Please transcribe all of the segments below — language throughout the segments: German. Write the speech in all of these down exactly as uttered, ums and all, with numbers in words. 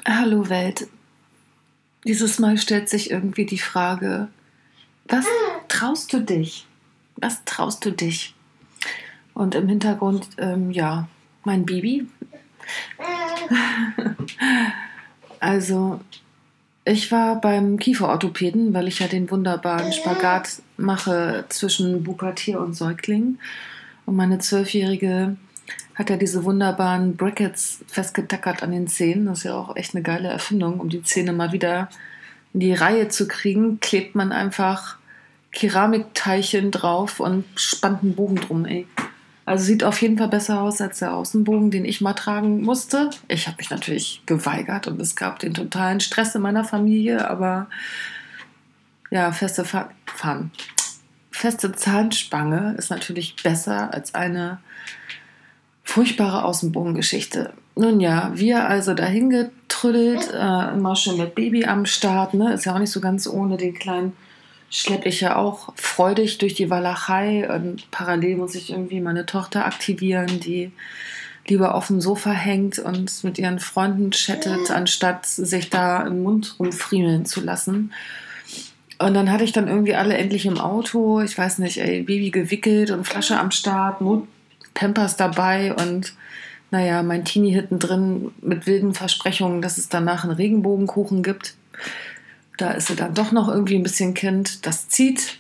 Hallo Welt. Dieses Mal stellt sich irgendwie die Frage, was traust du dich? Was traust du dich? Und im Hintergrund, ähm, ja, mein Baby. Also, ich war beim Kieferorthopäden, weil ich ja den wunderbaren Spagat mache zwischen Pubertier und Säugling. Und meine Zwölfjährige hat ja diese wunderbaren Brackets festgetackert an den Zähnen. Das ist ja auch echt eine geile Erfindung, um die Zähne mal wieder in die Reihe zu kriegen. Klebt man einfach Keramikteilchen drauf und spannt einen Bogen drum, ey. Also sieht auf jeden Fall besser aus als der Außenbogen, den ich mal tragen musste. Ich habe mich natürlich geweigert und es gab den totalen Stress in meiner Familie, aber ja, feste Fa- Fahren. Feste Zahnspange ist natürlich besser als eine furchtbare Außenbogengeschichte. Nun ja, wir also dahin getrüttelt, äh, immer schon mit Baby am Start, ne? Ist ja auch nicht so ganz ohne. Den Kleinen schleppe ich ja auch freudig durch die Walachei und parallel muss ich irgendwie meine Tochter aktivieren, die lieber auf dem Sofa hängt und mit ihren Freunden chattet, anstatt sich da im Mund rumfriemeln zu lassen. Und dann hatte ich dann irgendwie alle endlich im Auto, ich weiß nicht, ey, Baby gewickelt und Flasche am Start, Pampers dabei und naja, mein Teenie hinten drin mit wilden Versprechungen, dass es danach einen Regenbogenkuchen gibt. Da ist sie dann doch noch irgendwie ein bisschen Kind. Das zieht.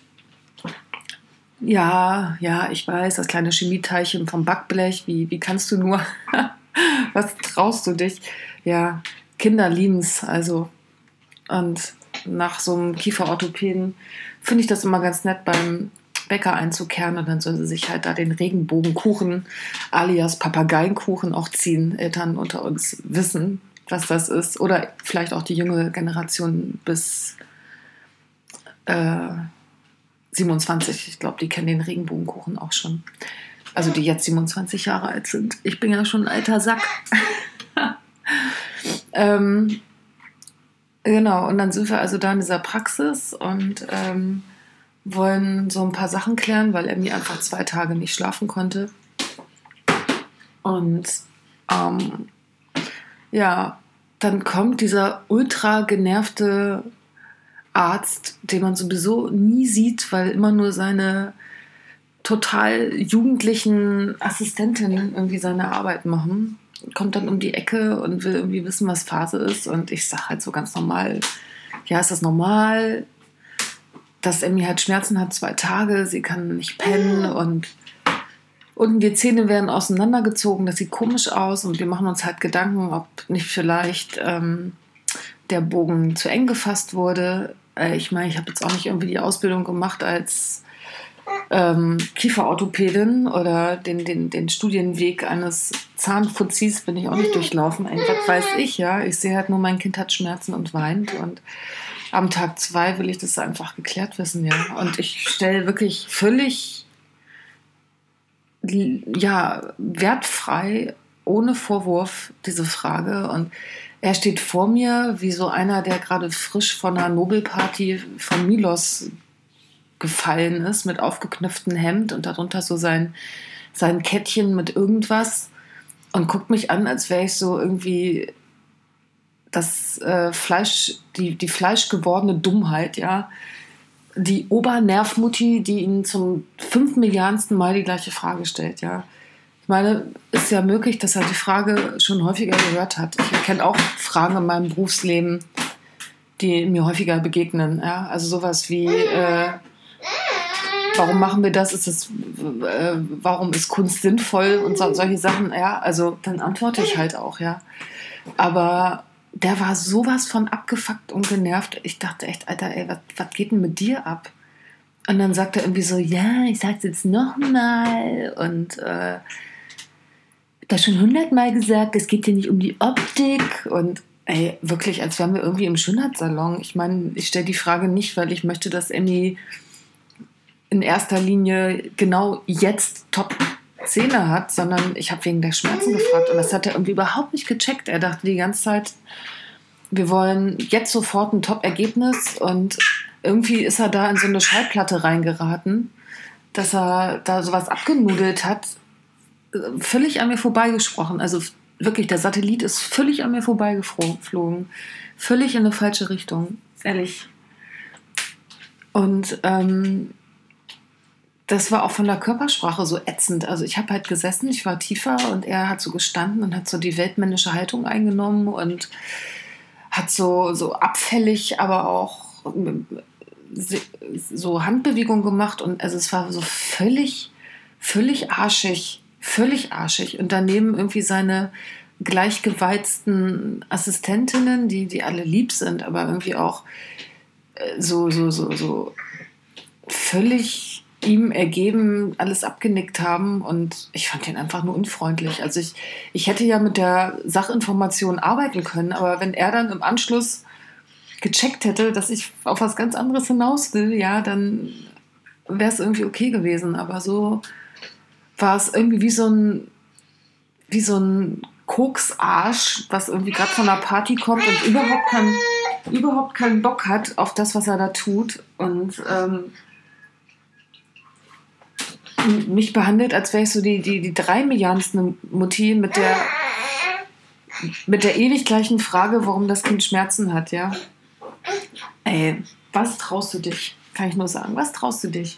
Ja, ja, ich weiß, das kleine Chemieteilchen vom Backblech. Wie, wie kannst du nur? Was traust du dich? Ja, Kinder lieben's. Also, und nach so einem Kieferorthopäden finde ich das immer ganz nett, beim Bäcker einzukehren und dann soll sie sich halt da den Regenbogenkuchen alias Papageienkuchen auch ziehen. Eltern unter uns wissen, was das ist. Oder vielleicht auch die junge Generation bis äh, siebenundzwanzig. Ich glaube, die kennen den Regenbogenkuchen auch schon. Also die jetzt siebenundzwanzig Jahre alt sind. Ich bin ja schon ein alter Sack. ähm, genau, und dann sind wir also da in dieser Praxis und ähm, wollen so ein paar Sachen klären, weil Emmy einfach zwei Tage nicht schlafen konnte. Und ähm, ja, dann kommt dieser ultra genervte Arzt, den man sowieso nie sieht, weil immer nur seine total jugendlichen Assistentinnen irgendwie seine Arbeit machen. Kommt dann um die Ecke und will irgendwie wissen, was Phase ist. Und ich sage halt so ganz normal, ja, ist das normal, dass Emmy halt Schmerzen hat, zwei Tage, sie kann nicht pennen und unten die Zähne werden auseinandergezogen, das sieht komisch aus und wir machen uns halt Gedanken, ob nicht vielleicht ähm, der Bogen zu eng gefasst wurde. Äh, ich meine, ich habe jetzt auch nicht irgendwie die Ausbildung gemacht als ähm, Kieferorthopädin oder den, den, den Studienweg eines Zahnfuzis bin ich auch nicht durchlaufen. Ey, was weiß ich, ja. Ich sehe halt nur, mein Kind hat Schmerzen und weint und am Tag zwei will ich das einfach geklärt wissen, ja. Und ich stelle wirklich völlig, ja, wertfrei, ohne Vorwurf diese Frage. Und er steht vor mir wie so einer, der gerade frisch von einer Nobelparty von Milos gefallen ist, mit aufgeknöpftem Hemd und darunter so sein, sein Kettchen mit irgendwas und guckt mich an, als wäre ich so irgendwie das äh, Fleisch, die, die fleischgewordene Dummheit, ja. Die Obernervmutti, die ihn zum fünf Milliardensten Mal die gleiche Frage stellt, ja. Ich meine, ist ja möglich, dass er die Frage schon häufiger gehört hat. Ich kenne auch Fragen in meinem Berufsleben, die mir häufiger begegnen, ja. Also sowas wie, äh, warum machen wir das? Ist es, äh, warum ist Kunst sinnvoll und so, solche Sachen, ja. Also dann antworte ich halt auch, ja. Aber der war sowas von abgefuckt und genervt. Ich dachte echt, Alter, ey, was, was geht denn mit dir ab? Und dann sagt er irgendwie so, ja, ich sag's jetzt nochmal. Und äh, das schon hundertmal gesagt, es geht hier nicht um die Optik. Und ey, wirklich, als wären wir irgendwie im Schönheitssalon. Ich meine, ich stelle die Frage nicht, weil ich möchte, dass Emmy in erster Linie genau jetzt top Zähne hat, sondern ich habe wegen der Schmerzen gefragt und das hat er irgendwie überhaupt nicht gecheckt. Er dachte die ganze Zeit, wir wollen jetzt sofort ein Top-Ergebnis und irgendwie ist er da in so eine Schallplatte reingeraten, dass er da sowas abgenudelt hat, völlig an mir vorbeigesprochen. Also wirklich, der Satellit ist völlig an mir vorbeigeflogen. Völlig in eine falsche Richtung. Ehrlich. Und ähm, das war auch von der Körpersprache so ätzend. Also ich habe halt gesessen, ich war tiefer und er hat so gestanden und hat so die weltmännische Haltung eingenommen und hat so, so abfällig, aber auch so Handbewegungen gemacht. Und also es war so völlig, völlig arschig. Völlig arschig. Und daneben irgendwie seine gleichgeweizten Assistentinnen, die, die alle lieb sind, aber irgendwie auch so, so, so, so völlig ihm ergeben, alles abgenickt haben. Und ich fand ihn einfach nur unfreundlich. Also ich, ich hätte ja mit der Sachinformation arbeiten können, aber wenn er dann im Anschluss gecheckt hätte, dass ich auf was ganz anderes hinaus will, ja, dann wäre es irgendwie okay gewesen. Aber so war es irgendwie wie so ein, wie so ein Koksarsch, was irgendwie gerade von einer Party kommt und überhaupt, kein, überhaupt keinen Bock hat auf das, was er da tut. Und ähm, mich behandelt, als wäre ich so die, die, die drei Milliardenste Mutti mit der, mit der ewig gleichen Frage, warum das Kind Schmerzen hat, ja. Ey, was traust du dich? Kann ich nur sagen, was traust du dich?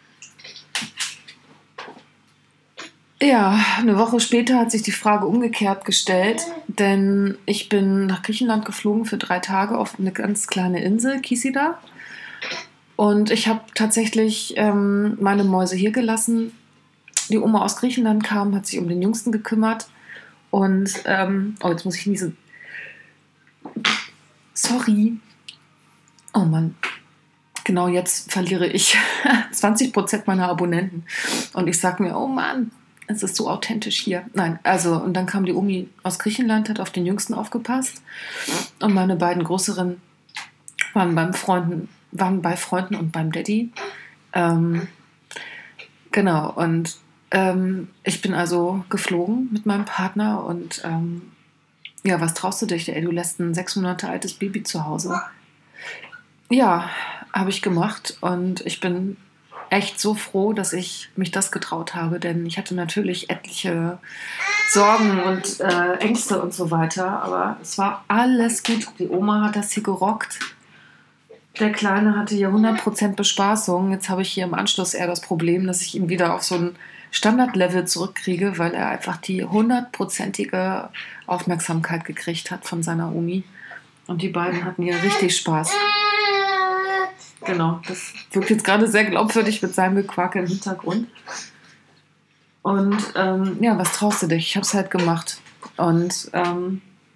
Ja, eine Woche später hat sich die Frage umgekehrt gestellt, denn ich bin nach Griechenland geflogen für drei Tage auf eine ganz kleine Insel, Kisida. Und ich habe tatsächlich ähm, meine Mäuse hier gelassen. Die Oma aus Griechenland kam, hat sich um den Jüngsten gekümmert. Und, ähm, oh, jetzt muss ich niesen. Sorry. Oh Mann. Genau, jetzt verliere ich zwanzig Prozent meiner Abonnenten. Und ich sage mir, oh Mann, es ist so authentisch hier. Nein, also, und dann kam die Omi aus Griechenland, hat auf den Jüngsten aufgepasst. Und meine beiden Größeren waren beim Freunden, waren bei Freunden und beim Daddy. Ähm, genau, und ähm, ich bin also geflogen mit meinem Partner und ähm, ja, was traust du dich? Ey, du lässt ein sechs Monate altes Baby zu Hause. Ja, habe ich gemacht und ich bin echt so froh, dass ich mich das getraut habe, denn ich hatte natürlich etliche Sorgen und äh, Ängste und so weiter, aber es war alles gut. Die Oma hat das hier gerockt. Der Kleine hatte hier hundert Prozent Bespaßung. Jetzt habe ich hier im Anschluss eher das Problem, dass ich ihn wieder auf so ein Standardlevel zurückkriege, weil er einfach die hundertprozentige Aufmerksamkeit gekriegt hat von seiner Omi. Und die beiden hatten hier richtig Spaß. Genau, das wirkt jetzt gerade sehr glaubwürdig mit seinem Gequake im Hintergrund. Und ähm, ja, was traust du dich? Ich habe es halt gemacht. Und ähm,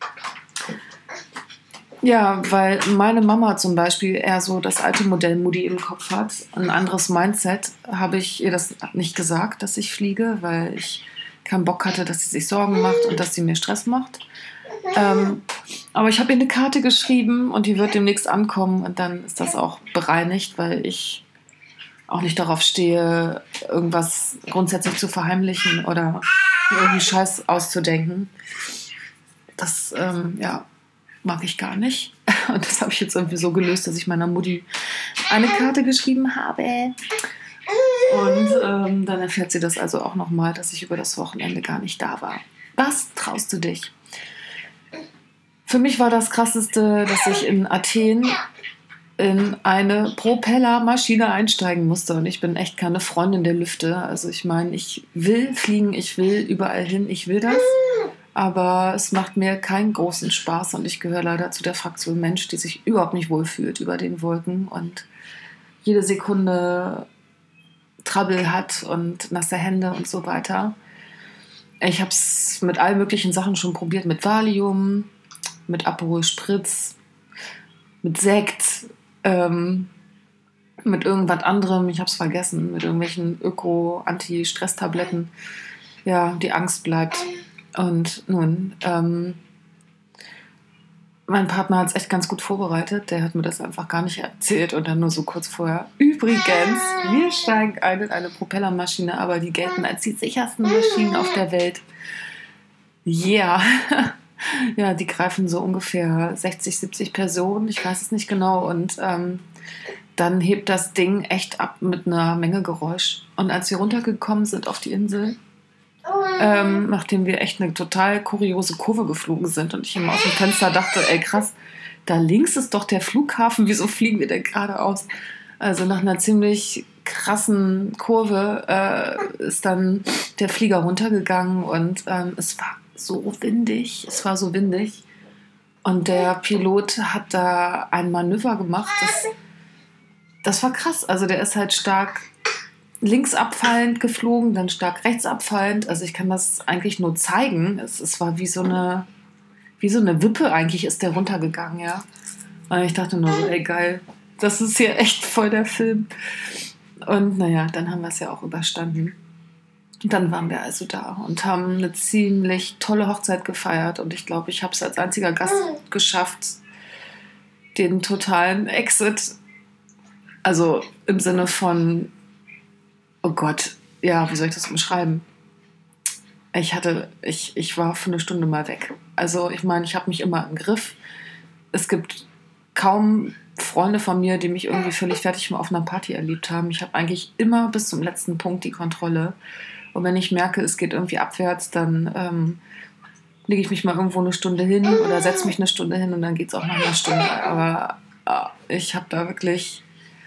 ja, weil meine Mama zum Beispiel eher so das alte Modell Mutti im Kopf hat, ein anderes Mindset, habe ich ihr das nicht gesagt, dass ich fliege, weil ich keinen Bock hatte, dass sie sich Sorgen macht und dass sie mir Stress macht. Ähm, aber ich habe ihr eine Karte geschrieben und die wird demnächst ankommen und dann ist das auch bereinigt, weil ich auch nicht darauf stehe, irgendwas grundsätzlich zu verheimlichen oder irgendwie Scheiß auszudenken. Das, ähm, ja, mag ich gar nicht. Und das habe ich jetzt irgendwie so gelöst, dass ich meiner Mutti eine Karte geschrieben habe. Und ähm, dann erfährt sie das also auch nochmal, dass ich über das Wochenende gar nicht da war. Was traust du dich? Für mich war das Krasseste, dass ich in Athen in eine Propellermaschine einsteigen musste. Und ich bin echt keine Freundin der Lüfte. Also ich meine, ich will fliegen, ich will überall hin, ich will das. Aber es macht mir keinen großen Spaß. Und ich gehöre leider zu der Fraktion Mensch, die sich überhaupt nicht wohlfühlt über den Wolken und jede Sekunde Trouble hat und nasse Hände und so weiter. Ich habe es mit allen möglichen Sachen schon probiert. Mit Valium, mit Aperol Spritz, mit Sekt, ähm, mit irgendwas anderem, ich habe es vergessen, mit irgendwelchen Öko-Anti-Stress-Tabletten. Ja, die Angst bleibt. Und nun, ähm, mein Partner hat es echt ganz gut vorbereitet. Der hat mir das einfach gar nicht erzählt und dann nur so kurz vorher. Übrigens, wir steigen ein in eine Propellermaschine, aber die gelten als die sichersten Maschinen auf der Welt. Ja, yeah. Ja, die greifen so ungefähr sechzig, siebzig Personen, ich weiß es nicht genau. Und ähm, dann hebt das Ding echt ab mit einer Menge Geräusch. Und als wir runtergekommen sind auf die Insel, ähm, nachdem wir echt eine total kuriose Kurve geflogen sind und ich immer aus dem Fenster dachte, ey krass, da links ist doch der Flughafen, wieso fliegen wir denn geradeaus? Also nach einer ziemlich krassen Kurve äh, ist dann der Flieger runtergegangen und ähm, es war so windig, es war so windig und der Pilot hat da ein Manöver gemacht, das, das war krass, also der ist halt stark links abfallend geflogen, dann stark rechts abfallend, also ich kann das eigentlich nur zeigen, es, es war wie so eine wie so eine Wippe eigentlich ist der runtergegangen, ja, und ich dachte nur so, ey geil, das ist hier echt voll der Film. Und naja, dann haben wir es ja auch überstanden. Und dann waren wir also da und haben eine ziemlich tolle Hochzeit gefeiert. Und ich glaube, ich habe es als einziger Gast geschafft, den totalen Exit. Also im Sinne von, oh Gott, ja, wie soll ich das umschreiben? Ich hatte, ich, ich war für eine Stunde mal weg. Also ich meine, ich habe mich immer im Griff. Es gibt kaum Freunde von mir, die mich irgendwie völlig fertig auf einer Party erlebt haben. Ich habe eigentlich immer bis zum letzten Punkt die Kontrolle. Und wenn ich merke, es geht irgendwie abwärts, dann ähm, lege ich mich mal irgendwo eine Stunde hin oder setze mich eine Stunde hin und dann geht es auch nach einer Stunde. Aber äh, ich habe da wirklich,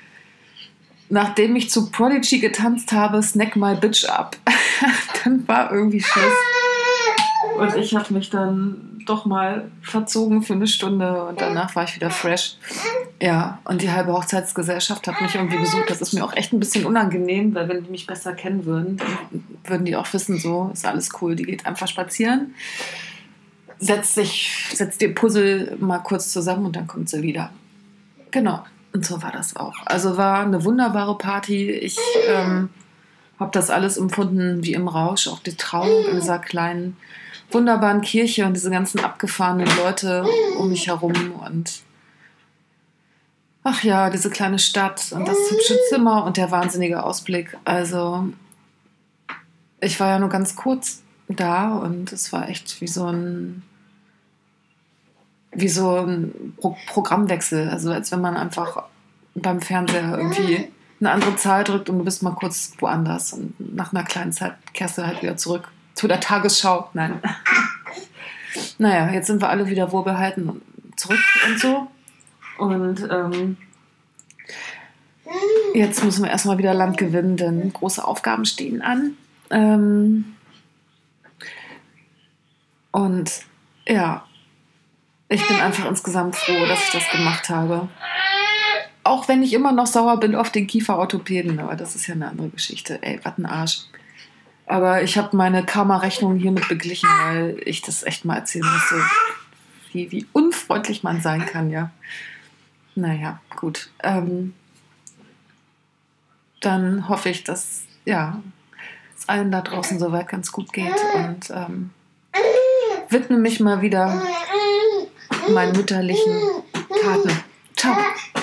nachdem ich zu Prodigy getanzt habe, Snack My Bitch Up, dann war irgendwie Schluss. Und ich habe mich dann doch mal verzogen für eine Stunde und danach war ich wieder fresh. Ja, und die halbe Hochzeitsgesellschaft hat mich irgendwie besucht. Das ist mir auch echt ein bisschen unangenehm, weil wenn die mich besser kennen würden, dann würden die auch wissen, so ist alles cool. Die geht einfach spazieren, setzt sich, setzt ihr Puzzle mal kurz zusammen und dann kommt sie wieder. Genau, und so war das auch. Also war eine wunderbare Party. Ich ähm, habe das alles empfunden wie im Rausch, auch die Trauung in dieser kleinen wunderbaren Kirche und diese ganzen abgefahrenen Leute um mich herum und ach ja, diese kleine Stadt und das hübsche Zimmer und der wahnsinnige Ausblick. Also ich war ja nur ganz kurz da und es war echt wie so ein wie so ein Pro- Programmwechsel. Also als wenn man einfach beim Fernseher irgendwie eine andere Zahl drückt und du bist mal kurz woanders und nach einer kleinen Zeit kehrst du halt wieder zurück zu der Tagesschau. Nein. Naja, jetzt sind wir alle wieder wohlbehalten und zurück und so. Und ähm, jetzt müssen wir erstmal wieder Land gewinnen, denn große Aufgaben stehen an. Ähm, und ja, ich bin einfach insgesamt froh, dass ich das gemacht habe. Auch wenn ich immer noch sauer bin auf den Kieferorthopäden, aber das ist ja eine andere Geschichte. Ey, was ein Arsch. Aber ich habe meine Karma-Rechnung hiermit beglichen, weil ich das echt mal erzählen musste, wie, wie unfreundlich man sein kann, ja. Naja, gut. Ähm, dann hoffe ich, dass ja, es allen da draußen soweit ganz gut geht und ähm, widme mich mal wieder meinen mütterlichen Taten. Ciao.